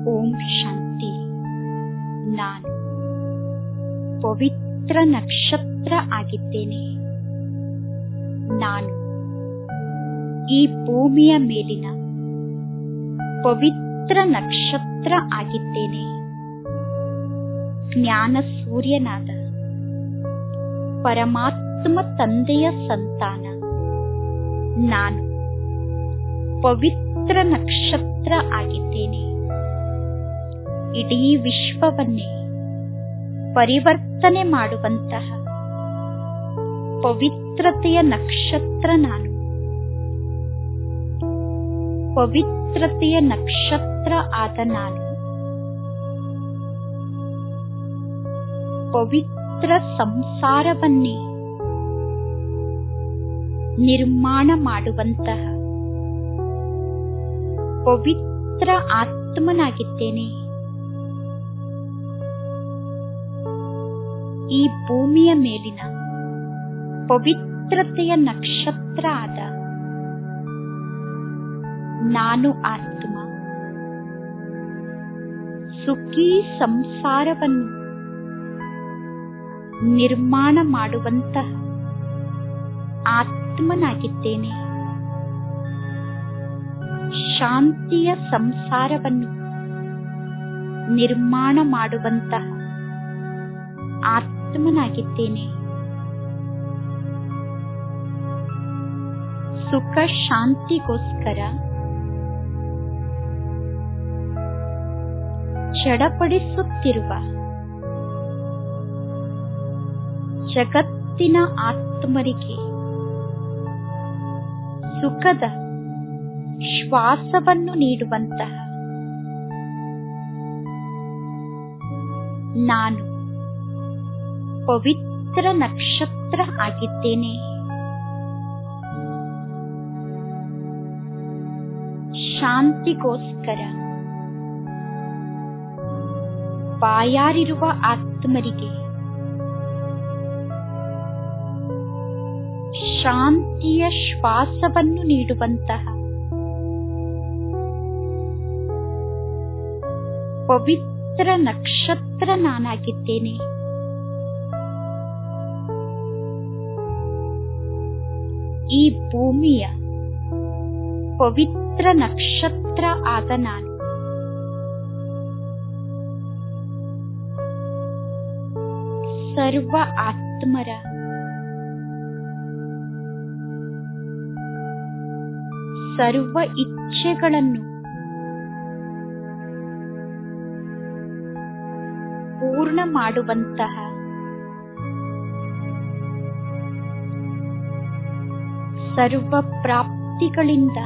ಓಂ ಶಾಂತಿ. ನಾನು ಪವಿತ್ರ ನಕ್ಷತ್ರ ಆಗಿದ್ದೇನೆ. ನಾನು ಈ ಭೂಮಿಯ ಮೇಲಿನ ಪವಿತ್ರ ನಕ್ಷತ್ರ ಆಗಿದ್ದೇನೆ. ಜ್ಞಾನ ಸೂರ್ಯನಾದ ಪರಮಾತ್ಮ ತಂದೆಯ ಸಂತಾನ ನಾನು ಪವಿತ್ರ ನಕ್ಷತ್ರ ಆಗಿದ್ದೇನೆ. ಇಡೀ ವಿಶ್ವವನ್ನೇ ಪರಿವರ್ತನೆ ಮಾಡುವಂತಹ ಪವಿತ್ರತೆಯ ನಕ್ಷತ್ರ ನಾನು. ಪವಿತ್ರತೆಯ ನಕ್ಷತ್ರ ಆದ ನಾನು ಪವಿತ್ರ ಸಂಸಾರವನ್ನೇ ನಿರ್ಮಾಣ ಮಾಡುವಂತಹ ಪವಿತ್ರ ಆತ್ಮನಾಗಿದ್ದೇನೆ. ಈ ಭೂಮಿಯ ಮೇಲಿನ ಪವಿತ್ರತೆಯ ನಕ್ಷತ್ರ ಆದ ನಾನು ಆತ್ಮ ಸುಖಿ ಸಂಸಾರವನ್ನು ನಿರ್ಮಾಣ ಮಾಡುವಂತಹ ಆತ್ಮನಾಗಿದ್ದೇನೆ. ಶಾಂತಿಯ ಸಂಸಾರವನ್ನು ನಿರ್ಮಾಣ ಮಾಡುವಂತಹ ಆತ್ಮನಾಗಿದ್ದೇನೆ. ಸುಖ ಶಾಂತಿಗೋಸ್ಕರ ಚಡಪಡಿಸುತ್ತಿರುವ ಜಗತ್ತಿನ ಆತ್ಮರಿಗೆ ಸುಖದ ಶ್ವಾಸವನ್ನು ನೀಡುವಂತಹ ನಾನು ಪವಿತ್ರ ನಕ್ಷತ್ರ ಆಗಿದ್ದೇನೆ. ಶಾಂತಿಗೋಸ್ಕರ ಬಾಯಾರಿರುವ ಆತ್ಮರಿಗೆ ಶಾಂತಿಯ ಶ್ವಾಸವನ್ನು ನೀಡುವಂತಹ ಪವಿತ್ರ ನಕ್ಷತ್ರ ನಾನಾಗಿದ್ದೇನೆ. ಈ ಭೂಮಿಯ ಪವಿತ್ರ ನಕ್ಷತ್ರ ಆದ ನಾನು ಸರ್ವ ಆತ್ಮರ ಸರ್ವ ಇಚ್ಛೆಗಳನ್ನು ಪೂರ್ಣ ಮಾಡುವಂತಹ ಸರ್ವ ಪ್ರಾಪ್ತಿಗಳಿಂದ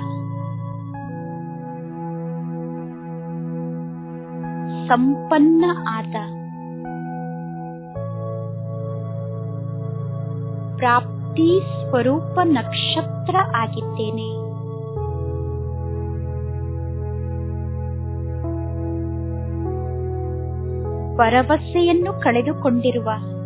ಸಂಪನ್ನ ಆದ ಪ್ರಾಪ್ತಿ ಸ್ವರೂಪ ನಕ್ಷತ್ರ ಆಗಿದ್ದೇನೆ. ಭರವಸೆಯನ್ನು ಕಳೆದುಕೊಂಡಿರುವ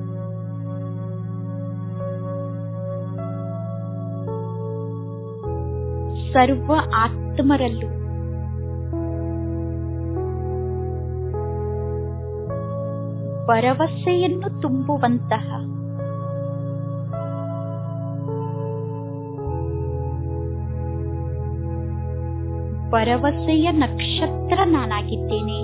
ಸರ್ವ ಆತ್ಮರಲ್ಲೂ ಭರವಸೆಯನ್ನು ತುಂಬುವಂತಹ ಭರವಸೆಯ ನಕ್ಷತ್ರ ನಾನಾಗಿದ್ದೇನೆ.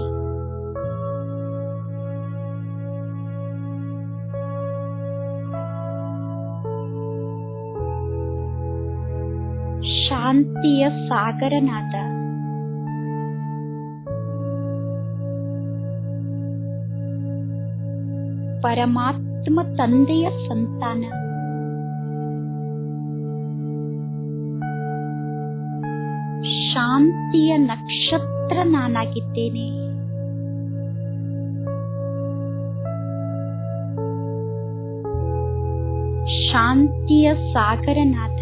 ಶಾಂತಿಯ ಸಾಗರನಾದ ಪರಮಾತ್ಮ ತಂದೆಯ ಸಂತಾನ ಶಾಂತಿಯ ನಕ್ಷತ್ರ ನಾನಾಗಿದ್ದೇನೆ. ಶಾಂತಿಯ ಸಾಗರನಾದ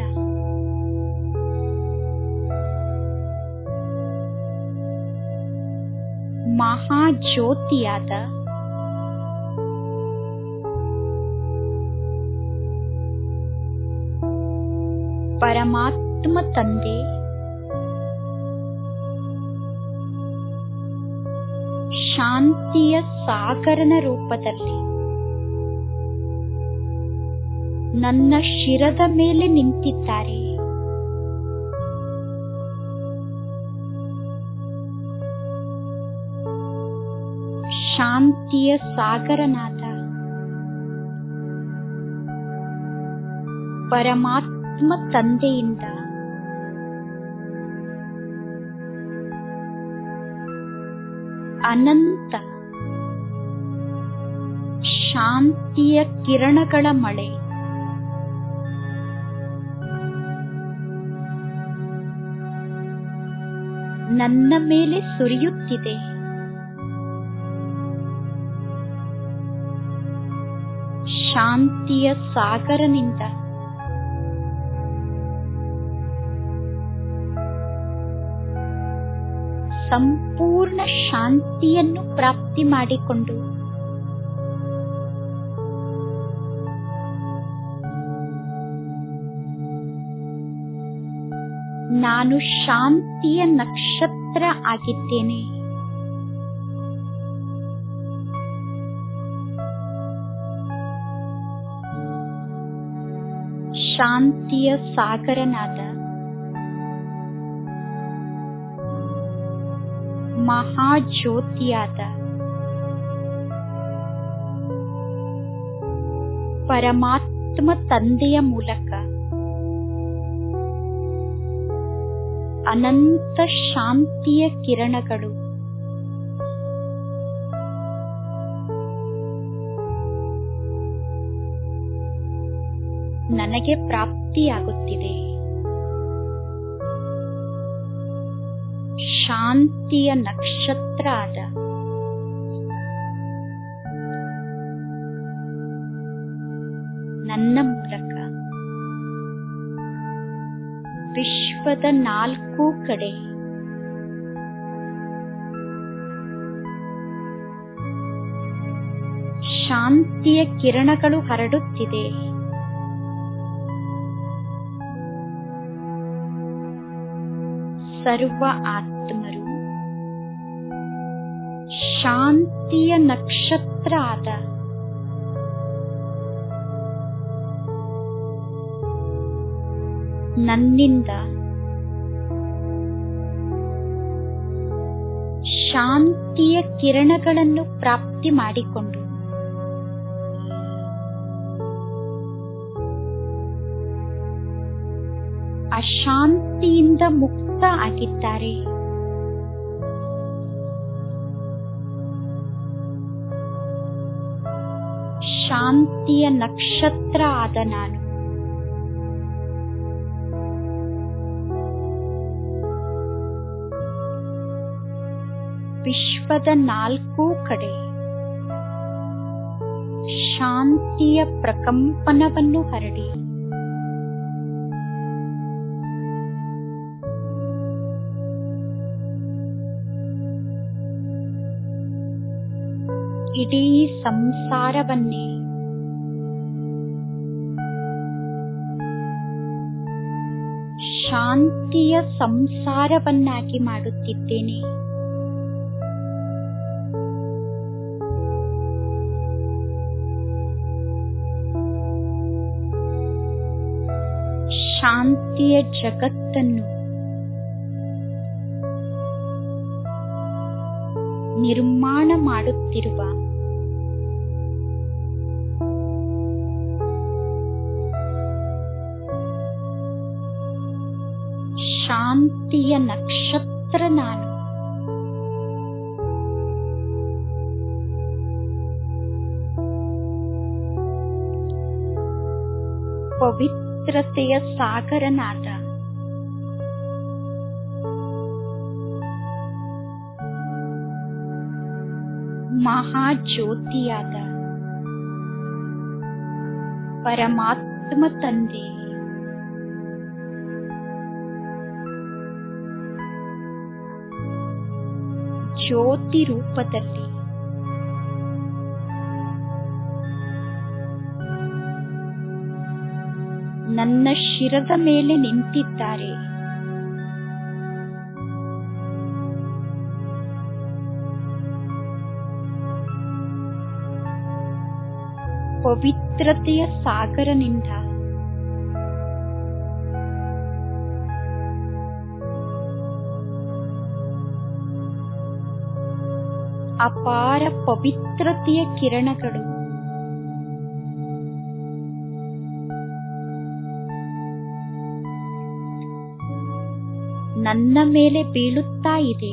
ಮಹಾಜ್ಯೋತಿಯಾದ ಪರಮಾತ್ಮ ತಂದೆ ಶಾಂತಿಯ ಸಾಗರನ ರೂಪದಲ್ಲಿ ನನ್ನ ಶಿರದ ಮೇಲೆ ನಿಂತಿದ್ದಾರೆ. ಶಾಂತಿಯ ಸಾಗರನಾದ ಪರಮಾತ್ಮ ತಂದೆಯಿಂದ ಅನಂತ ಶಾಂತಿಯ ಕಿರಣಗಳ ಮಳೆ ನನ್ನ ಮೇಲೆ ಸುರಿಯುತ್ತಿದೆ. ಶಾಂತಿಯ ಸಾಗರನಿಂದ ಸಂಪೂರ್ಣ ಶಾಂತಿಯನ್ನು ಪ್ರಾಪ್ತಿ ಮಾಡಿಕೊಂಡು ನಾನು ಶಾಂತಿಯ ನಕ್ಷತ್ರ ಆಗಿದ್ದೇನೆ. ಶಾಂತಿಯ ಸಾಗರನಾದ ಮಹಾಜ್ಯೋತಿಯಾದ ಪರಮಾತ್ಮ ತಂದೆಯ ಮೂಲಕ ಅನಂತ ಶಾಂತಿಯ ಕಿರಣಗಳು ನನಗೆ ಪ್ರಾಪ್ತಿಯಾಗುತ್ತಿದೆ. ಶಾಂತಿಯ ನಕ್ಷತ್ರ ಆದ ನನ್ನ ಮೂಲಕ ವಿಶ್ವದ 4 ಕಡೆ ಶಾಂತಿಯ ಕಿರಣಗಳು ಹರಡುತ್ತಿದೆ. ಸರ್ವ ಆತ್ಮರು ಶಾಂತಿಯ ನಕ್ಷತ್ರ ಆದ ನನ್ನಿಂದ ಶಾಂತಿಯ ಕಿರಣಗಳನ್ನು ಪ್ರಾಪ್ತಿ ಮಾಡಿಕೊಂಡು ಅಶಾಂತಿಯಿಂದ ಮುಕ್ತ ಆಗಿದ್ದಾರೆ. ಶಾಂತಿಯ ನಕ್ಷತ್ರ ಆದ ನಾನು ವಿಶ್ವದ 4 ಕಡೆ ಶಾಂತಿಯ ಪ್ರಕಂಪನವನ್ನು ಹರಡಿ ಇಡೀ ಸಂಸಾರವನ್ನೇ ಶಾಂತಿಯ ಸಂಸಾರವನ್ನಾಗಿ ಮಾಡುತ್ತಿದ್ದೇನೆ. ಶಾಂತಿಯ ಜಗತ್ತನ್ನು ನಿರ್ಮಾಣ ಮಾಡುತ್ತಿರುವ ಶಾಂತಿಯ ನಕ್ಷತ್ರ ನಾನು. ಪವಿತ್ರತೆಯ ಸಾಗರನಾದ ಮಹಾಜ್ಯೋತಿಯಾದ ಪರಮಾತ್ಮ ತಂದೆ ಜ್ಯೋತಿ ರೂಪದಲ್ಲಿ ನನ್ನ ಶಿರದ ಮೇಲೆ ನಿಂತಿದ್ದಾರೆ. ಪವಿತ್ರತೆಯ ಸಾಗರನಿಂದ ಅಪಾರ ಪವಿತ್ರತೆಯ ಕಿರಣಗಳು ನನ್ನ ಮೇಲೆ ಬೀಳುತ್ತಾ ಇದೆ.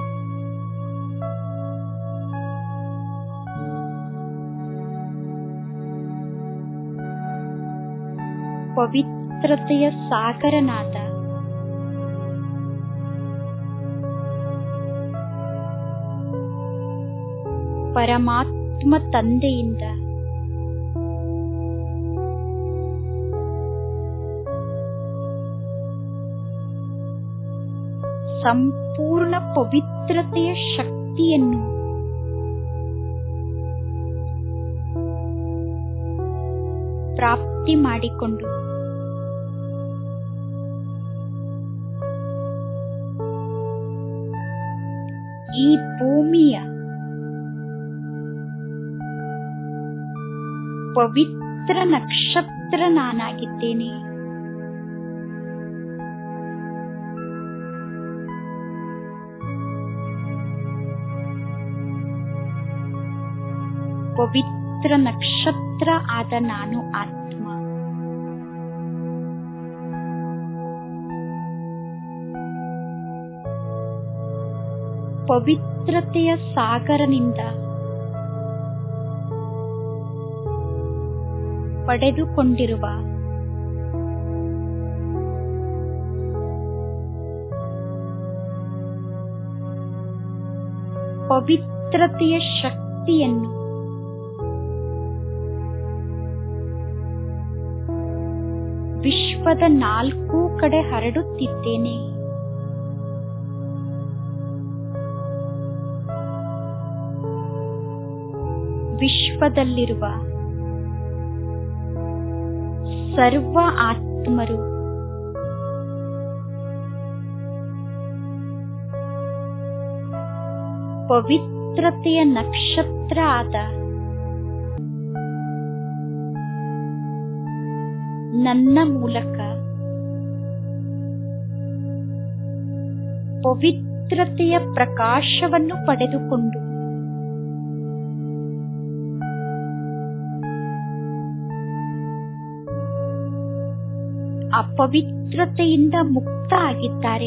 ಪವಿತ್ರತೆಯ ಸಾಗರನಾದ ಪರಮಾತ್ಮ ತಂದೆಯಿಂದ ಸಂಪೂರ್ಣ ಪವಿತ್ರತೆಯ ಶಕ್ತಿಯನ್ನು ಪ್ರಾಪ್ತಿ ಮಾಡಿಕೊಂಡು ಈ ಭೂಮಿಯ ಪವಿತ್ರ ನಕ್ಷತ್ರ ನಾನಾಗಿದ್ದೇನೆ. ಪವಿತ್ರ ನಕ್ಷತ್ರ ಆದ ನಾನು ಆತ್ಮ ಪವಿತ್ರತೆಯ ಸಾಗರನಿಂದ ಪಡೆದುಕೊಂಡಿರುವ ಪವಿತ್ರತೆಯ ಶಕ್ತಿಯನ್ನು ವಿಶ್ವದ 4 ಕಡೆ ಹರಡುತ್ತಿದ್ದೇನೆ. ವಿಶ್ವದಲ್ಲಿರುವ ಸರ್ವ ಆತ್ಮರು ಪವಿತ್ರತೆಯ ನಕ್ಷತ್ರ ಆದ ನನ್ನ ಮೂಲಕ ಪವಿತ್ರತೆಯ ಪ್ರಕಾಶವನ್ನು ಪಡೆದುಕೊಂಡು ಅಪವಿತ್ರತೆಯಿಂದ ಮುಕ್ತ ಆಗಿದ್ದಾರೆ.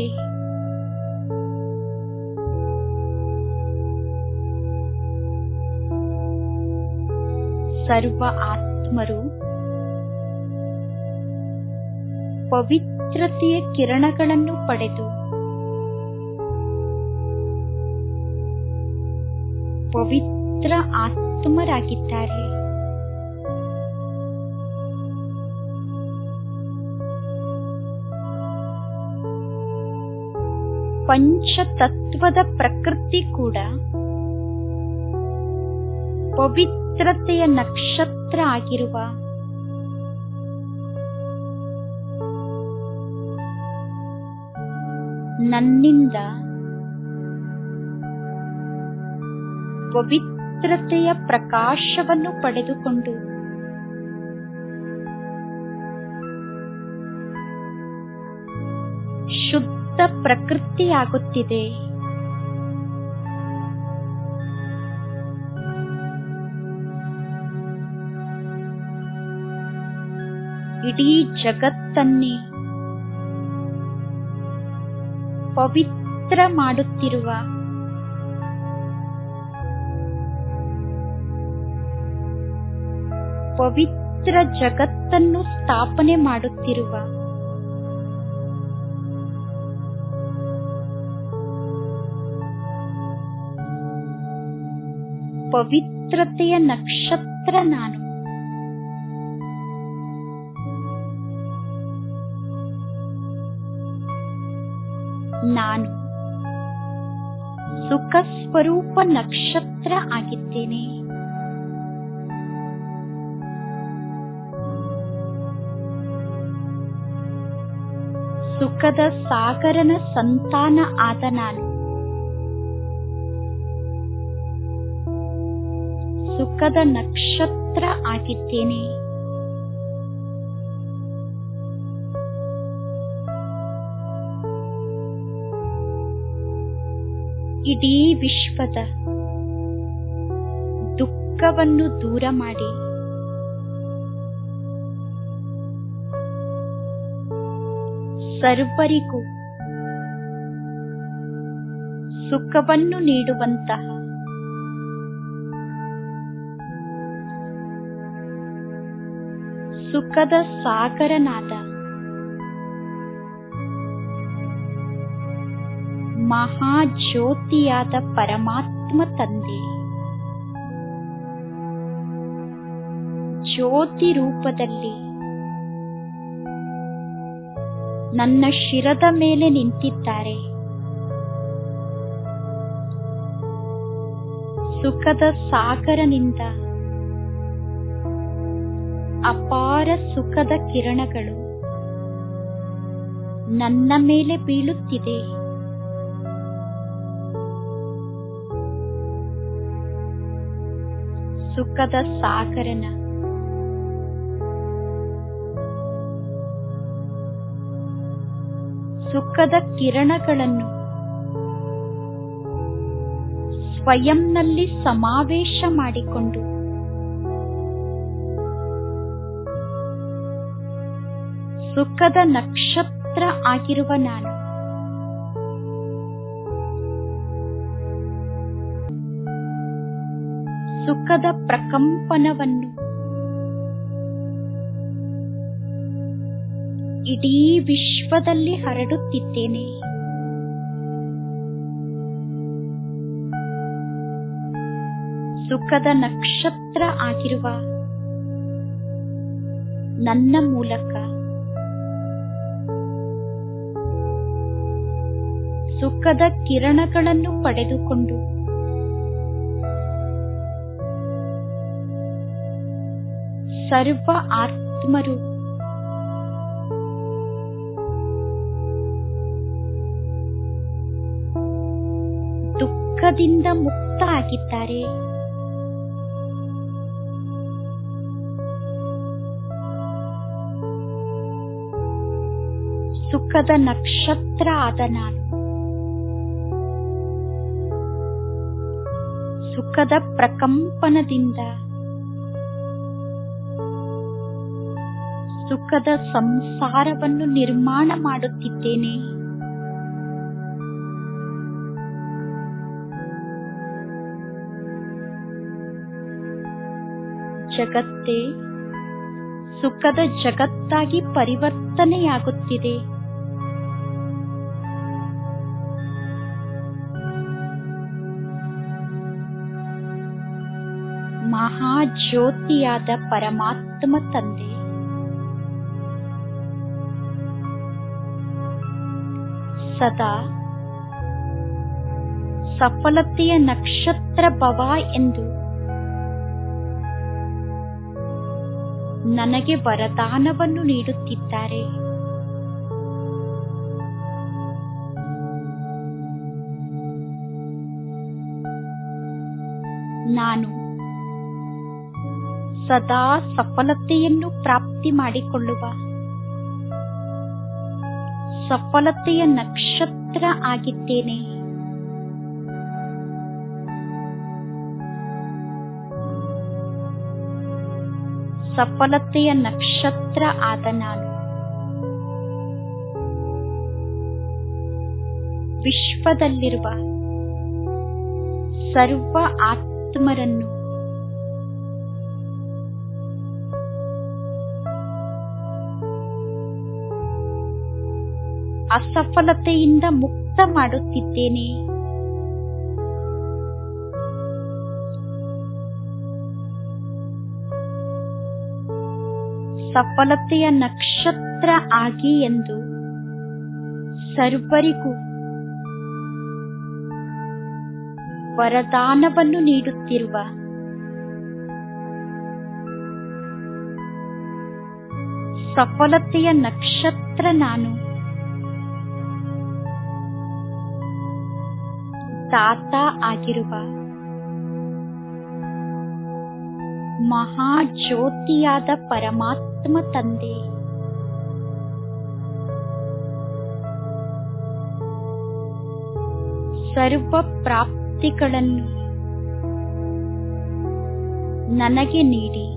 ಸರ್ವ ಆತ್ಮರು ಪವಿತ್ರತೆಯ ಕಿರಣಗಳನ್ನು ಪಡೆದು ಪವಿತ್ರ ಆತ್ಮರಾಗಿದ್ದಾರೆ. ಪಂಚತತ್ವದ ಪ್ರಕೃತಿ ಕೂಡ ಪವಿತ್ರತೆಯ ನಕ್ಷತ್ರ ಆಗಿರುವ ನನ್ನಿಂದ ಪವಿತ್ರತೆಯ ಪ್ರಕಾಶವನ್ನು ಪಡೆದುಕೊಂಡು ಶುದ್ಧ ಪ್ರಕೃತಿಯಾಗುತ್ತಿದೆ. ಇಡೀ ಜಗತ್ತನ್ನೇ ಪವಿತ್ರ ಮಾಡುತ್ತಿರುವ ಪವಿತ್ರ ಜಗತ್ತನ್ನು ಸ್ಥಾಪನೆ ಮಾಡುತ್ತಿರುವ ಪವಿತ್ರತೆಯ ನಕ್ಷತ್ರ ನಾನು. ನಾನು ಸುಖ ಸ್ವರೂಪ ನಕ್ಷತ್ರ ಆಗಿದ್ದೇನೆ. ಸುಖದ ಸಾಗರನ ಸಂತಾನ ಆದ ನಾನು ಸುಖದ ನಕ್ಷತ್ರ ಆಗಿದ್ದೇನೆ. ಇಡೀ ವಿಶ್ವದ ದುಃಖವನ್ನು ದೂರ ಮಾಡಿ ಸರ್ವರಿಗೂ ಸುಖವನ್ನು ನೀಡುವಂತಹ ಸುಖದ ಸಾಗರನಾದ ಮಹಾಜ್ಯೋತಿಯಾದ ಪರಮಾತ್ಮ ತಂದೆ ಜ್ಯೋತಿ ರೂಪದಲ್ಲಿ ನನ್ನ ಶಿರದ ಮೇಲೆ ನಿಂತಿದ್ದಾರೆ. ಸುಖದ ಸಾಗರನಿಂದ ಅಪಾರ ಸುಖದ ಕಿರಣಗಳು ನನ್ನ ಮೇಲೆ ಬೀಳುತ್ತಿದೆ. ಸುಖದ ಸಾಗರನ ಸುಖದ ಕಿರಣಗಳನ್ನು ಸ್ವಯಂನಲ್ಲಿ ಸಮಾವೇಶ ಮಾಡಿಕೊಂಡು ಸುಖದ ನಕ್ಷತ್ರ ಆಗಿರುವ ನಾನು ಸುಖದ ಪ್ರಕಂಪನವನ್ನು ಇಡೀ ವಿಶ್ವದಲ್ಲಿ ಹರಡುತ್ತಿದ್ದೇನೆ. ಸುಖದ ನಕ್ಷತ್ರ ಆಗಿರುವ ನನ್ನ ಮೂಲಕ ಸುಖದ ಕಿರಣಗಳನ್ನು ಪಡೆದುಕೊಂಡು ಸರ್ವ ಆತ್ಮರು ದುಃಖದಿಂದ ಮುಕ್ತ ಆಗಿದ್ದಾರೆ. ಸುಖದ ನಕ್ಷತ್ರ ಆದ ನಾನು ಸುಖದ ಪ್ರಕಂಪನದಿಂದ ಸುಖದ ಸಂಸಾರವನ್ನು ನಿರ್ಮಾಣ ಮಾಡುತ್ತಿದ್ದೇನೆ. ಜಗತ್ತೇ ಸುಖದ ಜಗತ್ತಾಗಿ ಪರಿವರ್ತನೆಯಾಗುತ್ತಿದೆ. ಮಹಾಜ್ಯೋತಿಯಾದ ಪರಮಾತ್ಮ ತಂದೆ ಸದಾ ಸಫಲತೆಯ ನಕ್ಷತ್ರ ಭವ ಎಂದು ನನಗೆ ವರದಾನವನ್ನು ನೀಡುತ್ತಿದ್ದಾರೆ. ನಾನು ಸದಾ ಸಫಲತೆಯನ್ನು ಪ್ರಾಪ್ತಿ ಮಾಡಿಕೊಳ್ಳುವ ಸಫಲತೆಯ ನಕ್ಷತ್ರ ಆಗಿದ್ದೇನೆ. ಸಫಲತೆಯ ನಕ್ಷತ್ರ ಆದ ನಾನು ವಿಶ್ವದಲ್ಲಿರುವ ಸರ್ವ ಆತ್ಮರನ್ನು ಅಸಫಲತೆಯಿಂದ ಮುಕ್ತ ಮಾಡುತ್ತಿದ್ದೇನೆ. ಸಫಲತೆಯ ನಕ್ಷತ್ರ ಆಗಿ ಎಂದು ಸರ್ವರಿಗೂ ವರದಾನವನ್ನು ನೀಡುತ್ತಿರುವ ಸಫಲತೆಯ ನಕ್ಷತ್ರ ನಾನು ದಾತ ಆಗಿರುವ ಮಹಾಜ್ಯೋತಿಯಾದ ಪರಮಾತ್ಮ ತಂದೆ ಸರ್ವ ಪ್ರಾಪ್ತಿಗಳನ್ನು ನನಗೆ ನೀಡಿ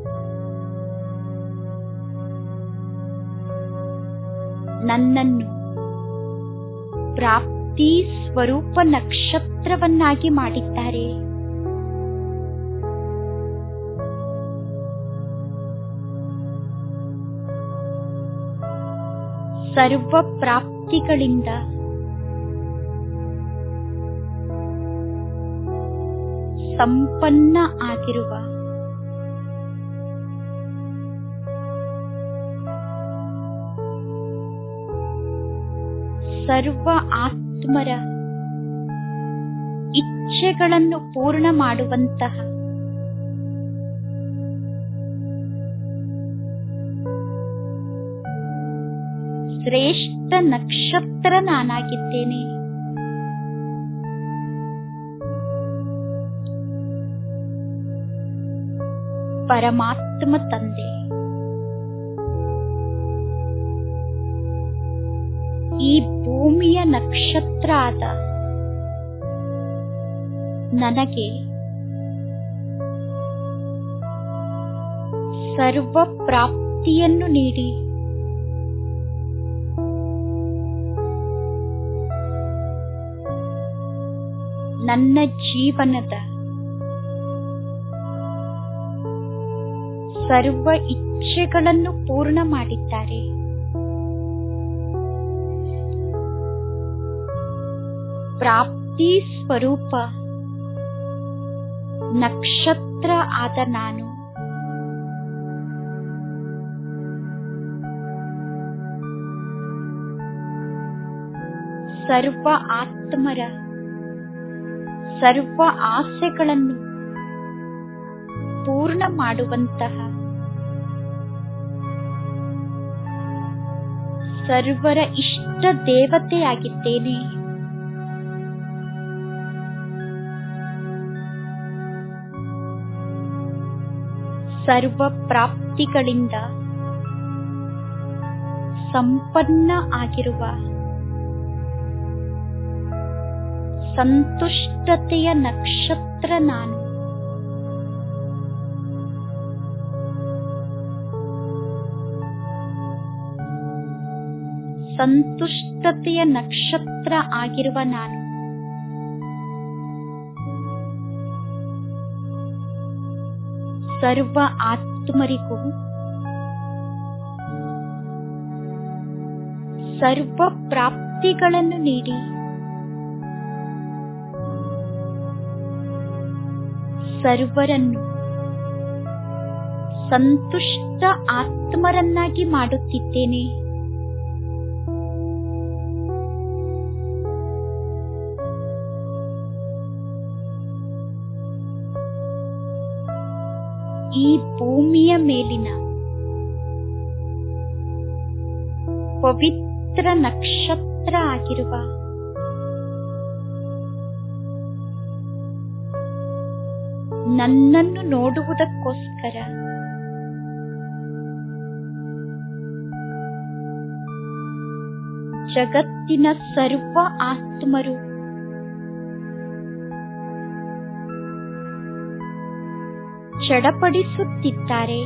ನನ್ನನ್ನು ಪ್ರಾಪ್ತಿ ಸ್ವರೂಪ ನಕ್ಷತ್ರವನ್ನಾಗಿ ಮಾಡಿದ್ದಾರೆ. ಸರ್ವ ಪ್ರಾಪ್ತಿಗಳಿಂದ ಸಂಪನ್ನ ಆಗಿರುವ ಸರ್ವ ಆತ್ಮರ ಇಚ್ಛೆಗಳನ್ನು ಪೂರ್ಣ ಮಾಡುವಂತಹ ಶ್ರೇಷ್ಠ ನಕ್ಷತ್ರ ನಾನಾಗಿದ್ದೇನೆ. ಪರಮಾತ್ಮ ತಂದೆ ಈ ಭೂಮಿಯ ನಕ್ಷತ್ರ ಆದ ನನಗೆ ಸರ್ವ ಪ್ರಾಪ್ತಿಯನ್ನು ನೀಡಿ ನನ್ನ ಜೀವನದ ಸರ್ವ ಇಚ್ಛೆಗಳನ್ನು ಪೂರ್ಣ ಮಾಡಿದ್ದಾರೆ. ಪ್ರಾಪ್ತಿ ಸ್ವರೂಪ ನಕ್ಷತ್ರ ಆದ ನಾನು ಸರ್ವ ಆತ್ಮರ ಸರ್ವ ಆಸೆಗಳನ್ನು ಪೂರ್ಣ ಮಾಡುವಂತಹ ಸರ್ವರ ಇಷ್ಟ ದೇವತೆಯಾಗಿದ್ದೇನೆ. ಸರ್ವ ಪ್ರಾಪ್ತಿಗಳಿಂದ ಸಂಪನ್ನ ಆಗಿರುವ ಸಂತುಷ್ಟತೆಯ ನಕ್ಷತ್ರ ನಾನು. ಸಂತುಷ್ಟತೆಯ ನಕ್ಷತ್ರ ಆಗಿರುವ ನಾನು ಸರ್ವ ಆತ್ಮರಿಗೂ ಸರ್ವ ಪ್ರಾಪ್ತಿಗಳನ್ನು ನೀಡಿ ಸರ್ವರನ್ನು ಸಂತುಷ್ಟ ಆತ್ಮರನ್ನಾಗಿ ಮಾಡುತ್ತಿದ್ದೇನೆ. ಈ ಭೂಮಿಯ ಮೇಲಿನ ಪವಿತ್ರ ನಕ್ಷತ್ರ ಆಗಿರುವ ನನ್ನನ್ನು ನೋಡುವುದಕ್ಕೋಸ್ಕರ ಜಗತ್ತಿನ ಸರ್ವ ಆತ್ಮರು ಚಡಪಡಿಸುತ್ತಿದ್ದಾರೆ.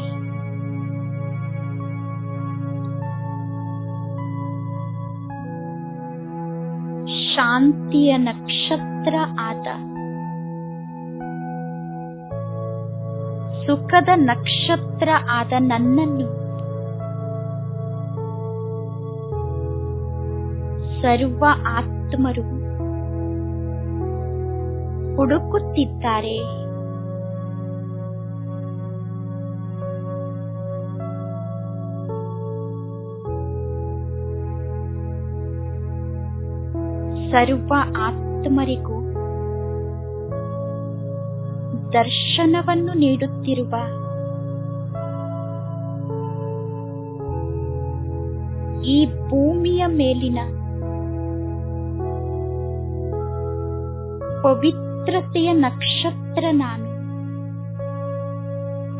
ಶಾಂತಿಯ ನಕ್ಷತ್ರ ಆದ ಸುಖದ ನಕ್ಷತ್ರ ಆದ ನನ್ನನ್ನು ಸರ್ವ ಆತ್ಮರು ಹುಡುಕುತ್ತಿದ್ದಾರೆ. ಸರ್ವ ಆತ್ಮರಿಗೂ ದರ್ಶನವನ್ನು ನೀಡುತ್ತಿರುವ ಈ ಭೂಮಿಯ ಮೇಲಿನ ಪವಿತ್ರತೆಯ ನಕ್ಷತ್ರ ನಾನು.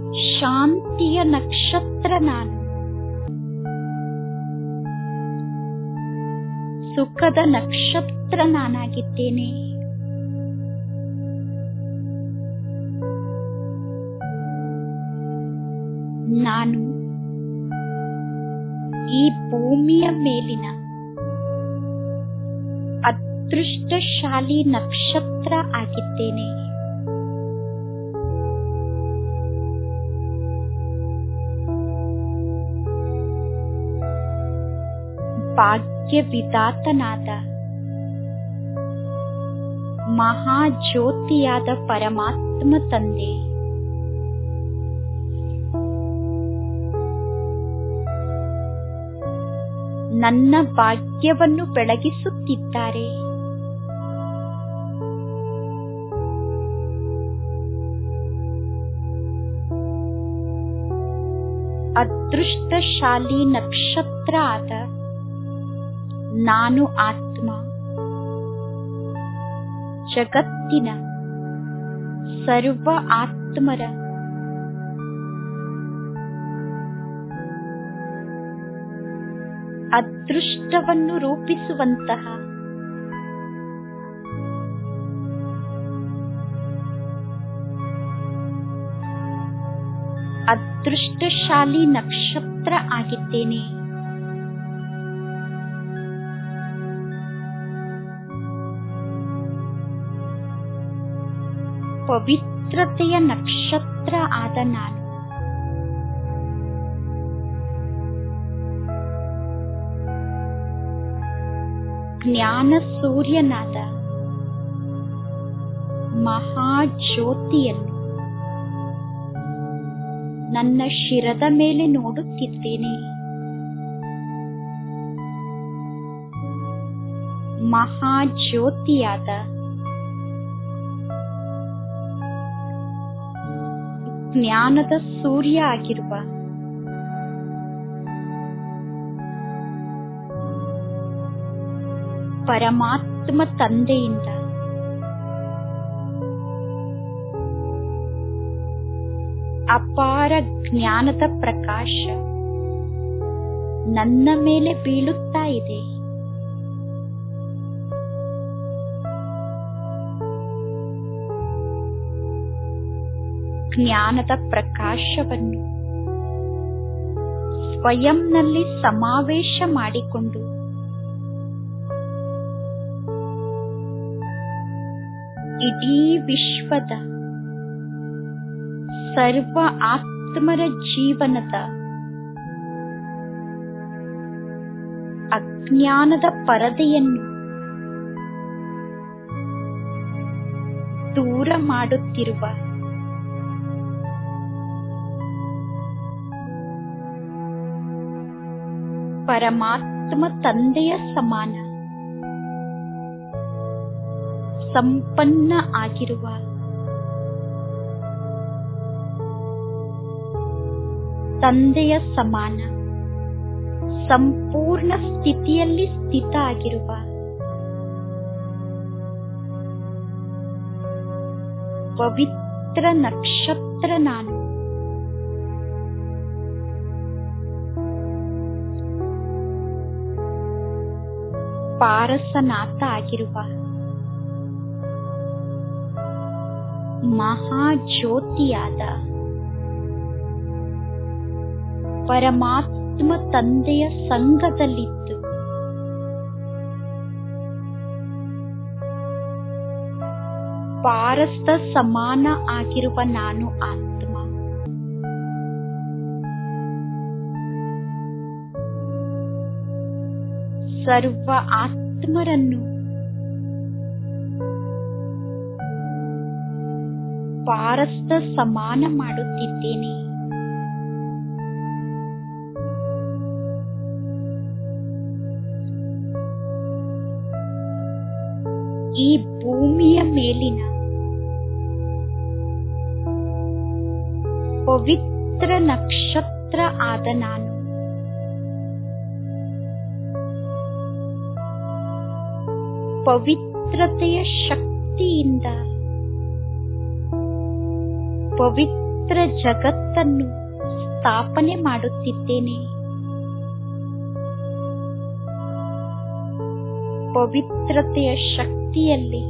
ಶಾಂತಿಯ ನಕ್ಷತ್ರ ನಾನು. ಸುಖದ ನಕ್ಷತ್ರ ನಾನಾಗಿದ್ದೇನೆ. ನಾನು ಈ ಭೂಮಿಯ ಮೇಲಿನ ಅದೃಷ್ಟಶಾಲಿ ನಕ್ಷತ್ರ ಆಗಿದ್ದೇನೆ. ಭಾಗ್ಯ ವಿಧಾತನಾದ ಮಹಾಜ್ಯೋತಿಯಾದ ಪರಮಾತ್ಮ ತಂದೆ ನನ್ನ ಭಾಗ್ಯವನ್ನು ಬೆಳಗಿಸುತ್ತಿದ್ದಾರೆ. ಅದೃಷ್ಟಶಾಲಿ ನಕ್ಷತ್ರ ಆದ ನಾನು ಆತ್ಮ ಜಗತ್ತಿನ ಸರ್ವ ಆತ್ಮರ ಅದೃಷ್ಟವನ್ನು ರೂಪಿಸುವಂತಹ ಅದೃಷ್ಟಶಾಲಿ ನಕ್ಷತ್ರ ಆಗಿದ್ದೇನೆ. ಪವಿತ್ರತೆಯ ನಕ್ಷತ್ರ ಆದ ನಾನು ಜ್ಞಾನ ಸೂರ್ಯನಾದ ಮಹಾಜ್ಯೋತಿಯನ್ನು ನನ್ನ ಶಿರದ ಮೇಲೆ ನೋಡುತ್ತಿದ್ದೇನೆ. ಮಹಾಜ್ಯೋತಿಯಾದ ಜ್ಞಾನದ ಸೂರ್ಯ ಆಗಿರುವ ಪರಮಾತ್ಮ ತಂದೆಯಿಂದ ಅಪಾರ ಜ್ಞಾನದ ಪ್ರಕಾಶ ನನ್ನ ಮೇಲೆ ಬೀಳುತ್ತಾ ಇದೆ. ಜ್ಞಾನದ ಪ್ರಕಾಶವನ್ನು ಸ್ವಯಂನಲ್ಲಿ ಸಮಾವೇಶ ಮಾಡಿಕೊಂಡು ಇಡೀ ವಿಶ್ವದ ಸರ್ವ ಆತ್ಮರ ಜೀವನದ ಅಜ್ಞಾನದ ಪರದೆಯನ್ನು ದೂರ ಮಾಡುತ್ತಿರುವ ಪರಮಾತ್ಮ ತಂದೆಯ ಸಮಾನ ಸಂಪನ್ನ ಆಗಿರುವ ತಂದೆಯ ಸಮಾನ ಸಂಪೂರ್ಣ ಸ್ಥಿತಿಯಲ್ಲಿ ಸ್ಥಿತ ಆಗಿರುವ ಪವಿತ್ರ ನಕ್ಷತ್ರ ನಾನು. ಪಾರಸನಾಥ ಆಗಿರುವ ಮಹಾಜ್ಯೋತಿಯಾದ ಪರಮಾತ್ಮ ತಂದೆಯ ಸಂಗದಲ್ಲಿದ್ದು ಪಾರಸ್ತ ಸಮಾನ ಆಗಿರುವ ನಾನು ಆತ್ಮ ಸರ್ವ ಆತ್ಮರನ್ನು ಪಾರಸ್ತ ಸಮಾನ ಮಾಡುತ್ತಿದ್ದೇನೆ. ಈ ಭೂಮಿಯ ಮೇಲಿನ ಪವಿತ್ರ ನಕ್ಷತ್ರ ಆದ ನಾನು ಪವಿತ್ರತೆಯ ಶಕ್ತಿಯಿಂದ ಪವಿತ್ರ ಪವಿತ್ರ ಜಗತ್ತನ್ನು ಸ್ಥಾಪನೆ ಮಾಡುತ್ತಿದ್ದೇನೆ. ಪವಿತ್ರತೆಯ ಶಕ್ತಿಯಲ್ಲಿ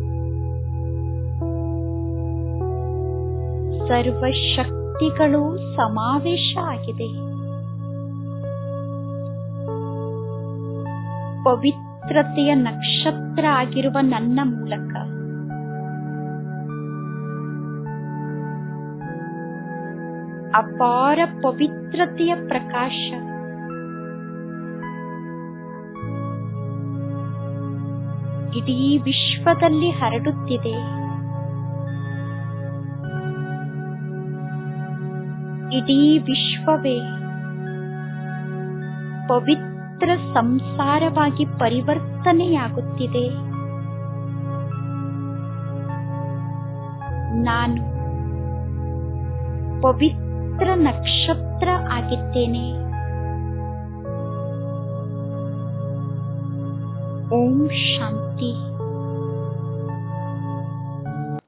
ಸರ್ವಶಕ್ತಿಗಳು ಸಮಾವೇಶ ಆಗಿದೆ. ಪವಿತ್ರತೆಯ ನಕ್ಷತ್ರ ಆಗಿರುವ ನನ್ನ ಮೂಲಕ ಅಪಾರ ಪವಿತ್ರತೆಯ ಪ್ರಕಾಶ ಇಡೀ ವಿಶ್ವದಲ್ಲಿ ಹರಡುತ್ತಿದೆ. ಇಡೀ ವಿಶ್ವವೇ ಪವಿತ್ರ ಸಂಸಾರವಾಗಿ ಪರಿವರ್ತನೆಯಾಗುತ್ತಿದೆ. ನಾನು ಪವಿತ್ರ ನಕ್ಷತ್ರ ಆಗಿದ್ದೇನೆ. ಓಂ ಶಾಂತಿ.